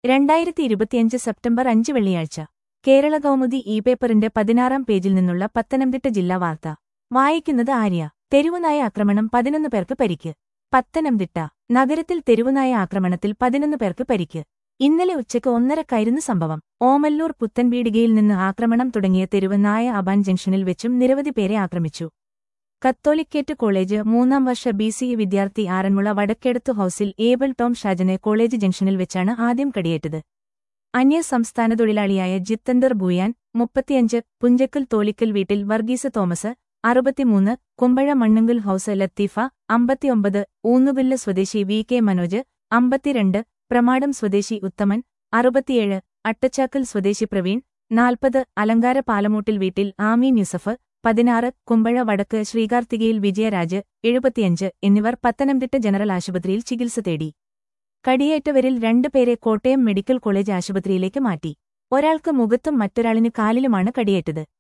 2025 September 5 വെള്ളിയാഴ്ച കേരള കൗമുദി പേപ്പറിന്റെ 16-ാം പേജിൽ നിന്നുള്ള പത്തനംതിട്ട ജില്ലാ വാർത്ത വായിക്കുന്നത് ആര്യ. തെരുവുനായ ആക്രമണം 11 പേർക്ക് പരിക്ക്. പത്തനംതിട്ട നഗരത്തിൽ തെരുവുനായ ആക്രമണത്തിൽ 11 പേർക്ക് പരിക്ക്. ഇന്നലെ ഉച്ചയ്ക്ക് 1:30 സംഭവം. ഓമല്ലൂർ പുത്തൻപീടികയിൽ നിന്ന് ആക്രമണം തുടങ്ങിയ തെരുവ് നായ അബാൻ ജംഗ്ഷനിൽ വെച്ചും നിരവധി പേരെ ആക്രമിച്ചു. കത്തോലിക്കേറ്റ് കോളേജ് 3-ാം വർഷ BCA വിദ്യാർത്ഥി ആറന്മുള വടക്കേടത്തു ഹൌസിൽ ഏബിൾ ടോം ഷാജനെ കോളേജ് ജംഗ്ഷനിൽ വെച്ചാണ് ആദ്യം കടിയേറ്റത്. അന്യസംസ്ഥാന തൊഴിലാളിയായ ജിത്തന്ദർ ഭൂയാൻ 35, പുഞ്ചക്കൽ തോലിക്കൽ വീട്ടിൽ വർഗീസ് തോമസ് 63, കുമ്പഴ മണ്ണുങ്കൽ ഹൌസ് ലത്തീഫ 59, ഊന്നുകല്ല് സ്വദേശി VK മനോജ് 52, പ്രമാടം സ്വദേശി ഉത്തമൻ 67, അട്ടച്ചാക്കൽ സ്വദേശി പ്രവീൺ 40, അലങ്കാര പാലമൂട്ടിൽ വീട്ടിൽ ആമീൻ യൂസഫ് 16, കുമ്പഴ വടക്ക് ശ്രീകാർത്തികയിൽ വിജയരാജ് 75 എന്നിവർ പത്തനംതിട്ട ജനറൽ ആശുപത്രിയിൽ ചികിത്സ തേടി. കടിയേറ്റവരിൽ 2 പേരെ കോട്ടയം മെഡിക്കൽ കോളേജ് ആശുപത്രിയിലേക്ക് മാറ്റി. ഒരാൾക്ക് മുഖത്തും മറ്റൊരാളിന് കാലിലുമാണ് കടിയേറ്റത്.